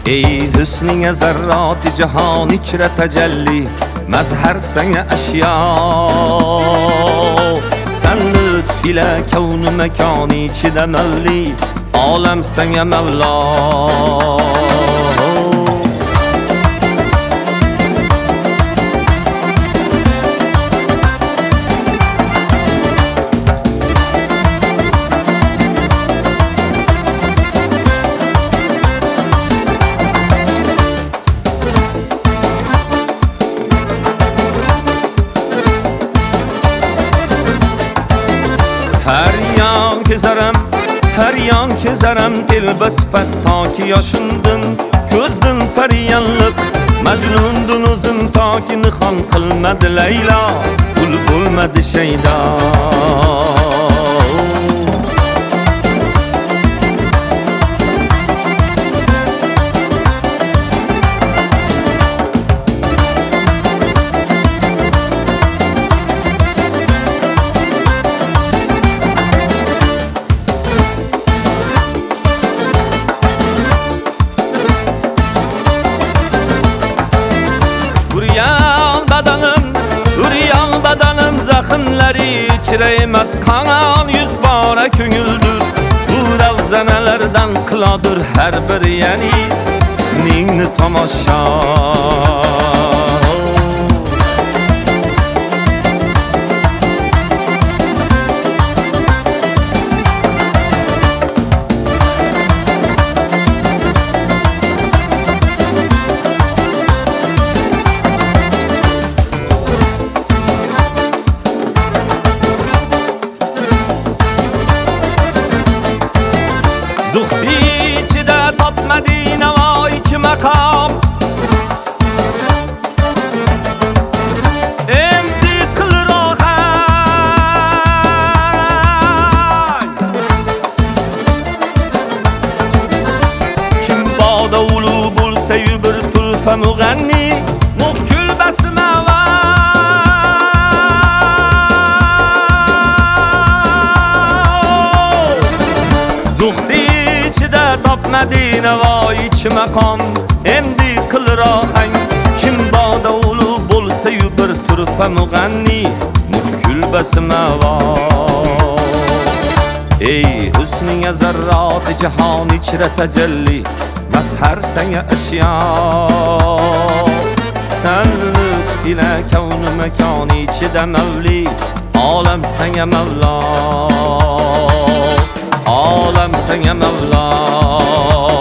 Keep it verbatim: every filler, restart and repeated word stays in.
ey husninga zarroti jahon ichra tajalli mazhar sanga ashyo san lutf ila kavnu makoni ichida mavli olam sanga mavlo Her yan kezaram, her yan kezaram Dilbas fattoki yoshindin Ko'zdin pariyanliq Majnundin o'zim toki nihon qilmadi Laylo Ul bo'lmadi shaydo Uryan badanim, uryan badanim Zaximlari ichra emas qon yuz bora ko'ngildir Bu ravzanalardan qilodir har bir yani Husningni tomosha Zuhdi ichida topmadi navoiy iki maqom Endi qil rohat Kim boda ulu bo'lsa-yu bir tulfa mug'anni Muhkul basma va Zuhdi topmadi navoiy iki maqom Endi qil rohang Kim boda ulu bo'lsa-yu bir turfa mug'anni Muhkul basmavo Ey husninga zarroti jahon ichra tajalli Mazhar sanga ashyo San lutf ila kavnu makoni ichida mavli Olam sanga mavlo Olam sanga mavlo